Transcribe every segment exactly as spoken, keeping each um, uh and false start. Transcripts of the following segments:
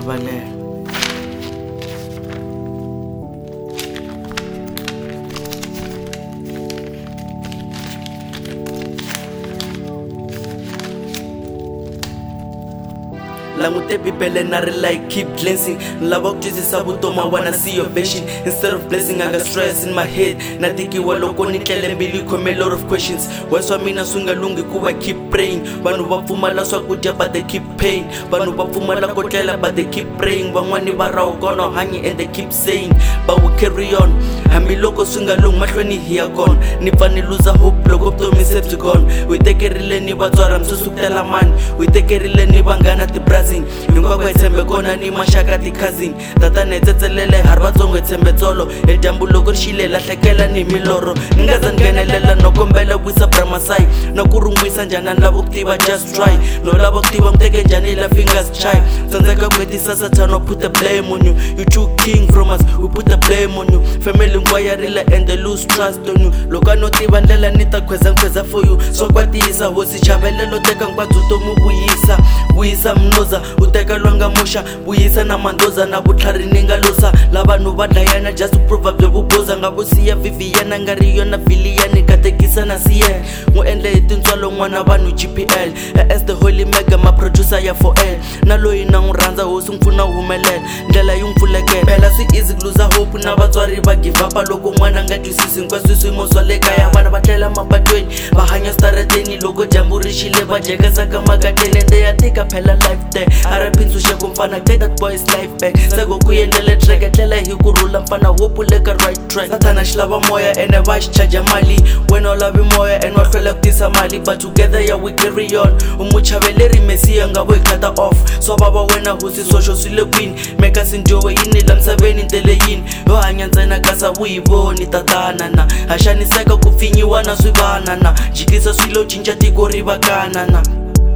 rivalela. Langute bibele na like keep cleansing. Lava kujizisa vutomi, I wanna see your vision. Instead of blessing, I got stress in my head. Natikiwa loko nitlele mbili khome a lot of questions. Weswa mina swingalungi kuva keep praying. Vanhu va pfumala swakudya but they keep paying. Vanhu va pfumala ko tlela but they keep praying. Van'wani va raha kona hanyi and they keep saying but we carry on. Hambi loko swingalungi mahlweni hi ya kona. Ni pfa ni lose hope loko vutomi se byi gone. Wi tekerile ni vatswari msusukutela mani. Wi tekerile ni vanghana ti-brazing. Hinkwako hi tshembe kona ni maxaka ti-cousin. Tatana hi tsetselele hari vatsongo hi tshembe tsolo. E dyambu loko ri xile lahlekela ni milorho. Ni nga za ni nghenelela no kombela wisa bramasai. Na ku rungwisa njhani ni lava ku tiva just try. No lava ku tiva muteke njhani la fingers chai. Tsandzeka ku hetisasa tshano put the blame on you. You too king from us, we put the blame on you. Family hinkwayo ya rile and they lose trust on you. Loko a no tiva ndlela ni ta khweza khweza for you. So kwatisa hosi chavelelo teka nkwatsu to mu vuyisa. Vuyisa mnoza uteka lwanga musha. Vuyisa na mandoza na vutlhari ni nga losa. Lavanhu va dlayana just to prove byo vuboza. Nga vusiya Viviana nga ri yona Viliani katekisa na C N. N'wi endle hi tintswalo n'wana vanhu G P L. As the holy mega ma producer ya four L. Na loyi na n'wi rhandza hosi n'wi pfuna humelela. Ndlela yi n'wi pfulekela phela swi easy ku lose hope na vatswari va give up loko n'wana nga twisisi hinkwaswo swiyimo swa le kaya. Vana va tlela mapatweni va hanya starateni loko dyambu ri xile va jekesa ka makatele. Ende ya tika phela life there R I P Ntshunxeko mfana take that boy's life back. Seko ku endlele track etlela hi ku rhula mfana hope le ka right track. Satana xi lava moya ene va xi charge mali. Wena u lavi moya ene wa hlwela ku tisa mali but together ya we carry on. U muchaveleri mesiya nga vo hi cut off. So vava wena hosi swoswo swi le kwini. Meka sinjowe yini la misaveni ndlele yini. Yo hanya ntsena kasa vu hi voni tatana na. Ha xaniseka ku pfinyiwa na swivana na. Jikisa swilo cinca tiko ri vakana na.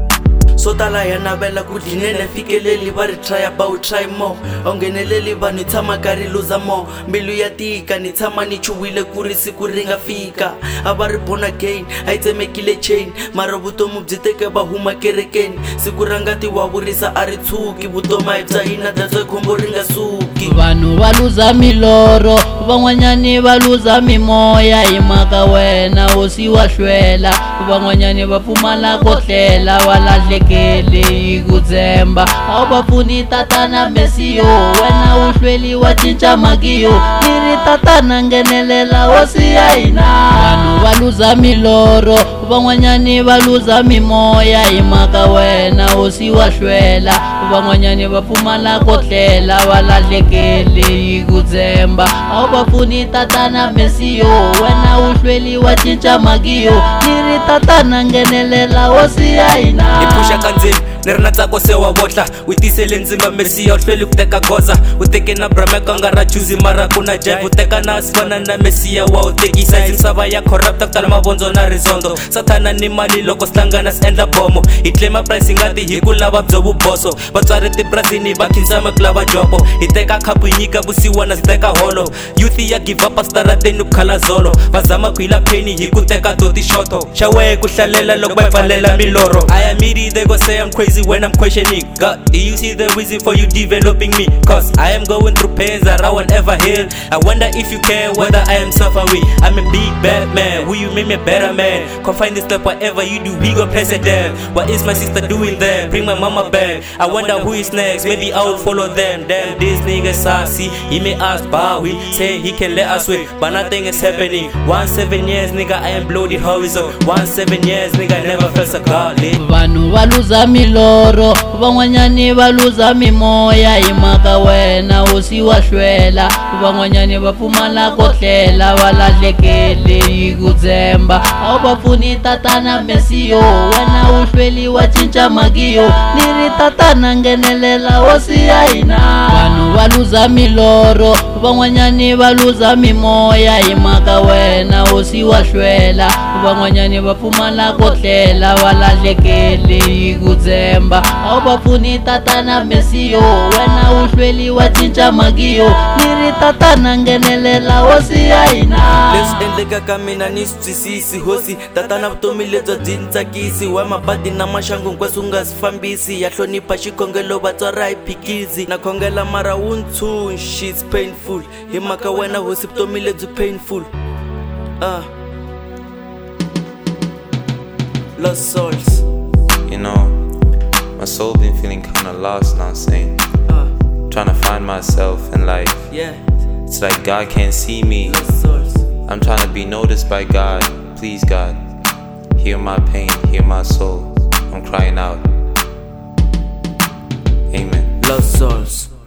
So tala ya navela ku dinene fikeleli va ri try about try more. Ongeneleli va ni tshama ka ri lose more. Mbilu ya tika ni tshama ni chuwile ku ri siku ri nga fika. A va ri born again a yi tsemekile chain. Mara vutomi byi teke va huma kerekeni. Siku ra ngati wa vurisa a ri tshuki. Vutomi a hi bya hina that's why khombo ri nga suki. Vanhu va luza milorho van'wanyani va luza mimoya hi mhaka wena hosi wa hlwela. Van'wanyani va pfumala ko tlela va lahlekele hi ku tshemba. A wu va pfuni tatana mesiyo wena u hlweli wa cinca magiyo. Ni ri tatana nghenelela hosi ya hina. Vanhu va luza milorho van'wanyani va luza mimoya hi mhaka wena hosi wa hlwela. Van'wanyani va pfumala ko tlela va lahlekele hi ku tshemba. A wu va pfuni tatana mesiyo wena u hlweli wa cinca magiyo. Ni ri tatana nghenelela hosi ya hina. Ipusha kandzeni ni ri na ntsako se wa votla. U tisele ndzimba mesiya u hlweli ku teka goza. U teke na brameka nga ra chuzi mara ku na jive. U teka na sivana na mesiya wa u tekisa. Hi misava ya corrupt ku tala mavondzo na rizondo. Satana ni mali loko swi hlangana swi endla bomo. Hi claima price ngati hi ku lava byo vuboso. Vatswari tibrazini va khinsama ku lava jobo. Hi teka khapu hi nyika vusiwana byi teka holo. Youth ya give up starateni ku khala zolo. Va zama ku hila pheni hi ku teka doti shoto. Xa wehe ku hlalela loko va pfalela milorho. I am meaty they go say I'm crazy when I'm questioning God. Do you see the reason for you developing me? Cause I am going through pains that I won't ever heal. I wonder if you care whether I am suffering. I'm a big bad man, will you make me a better man? Confine this step whatever you do, we gon' place it there. What is my sister doing there? Bring my mama back. I wonder who is next, maybe I will follow them. Damn, this nigga sassy, he may ask Bowie, say he can let us win, but nothing is happening. One seven years nigga, I am below the horizon. One seven years nigga, never felt so godly. Vanhu va luza milorho van'wanyani va luza mimoya hi mhaka wena hosi wa hlwela. Van'wanyani va pfumala ko tlela va lahlekele hi ku tshemba. A wu va pfuni tatana mesiyo wena u hlweli wa cinca magiyo. Ni ri tatana nghenelela hosi ya hina. Vanhu va luza milorho van'wanyani va luza mimoya hi mhaka wena hosi wa hlwela van'wanyani va pfumala ko tlela va lahlekele hi ku tshemba a wu va pfuni tatana mesiyo wena u hlweli wa cinca magiyo ni ri tatana nghenelela hosi ya hina leswi endleka ka mina ni swi twisisi hosi tatana vutomi lebyi byi ni tsakisi wa mabadi na maxangu hinkwaswo nga swi fambisi ya hlonipha xikhongelo vatswara hi phikizi na khongela mara wu ntshunxi it's painful hi mhaka wena hosi vutomi lebyi painful ah lost souls. You know, my soul been feeling kinda lost now, saying uh, trying to find myself in life. yeah, It's like God can't see me. lost souls. I'm trying to be noticed by God. Please, God, hear my pain, hear my soul. I'm crying out. Amen. Lost souls.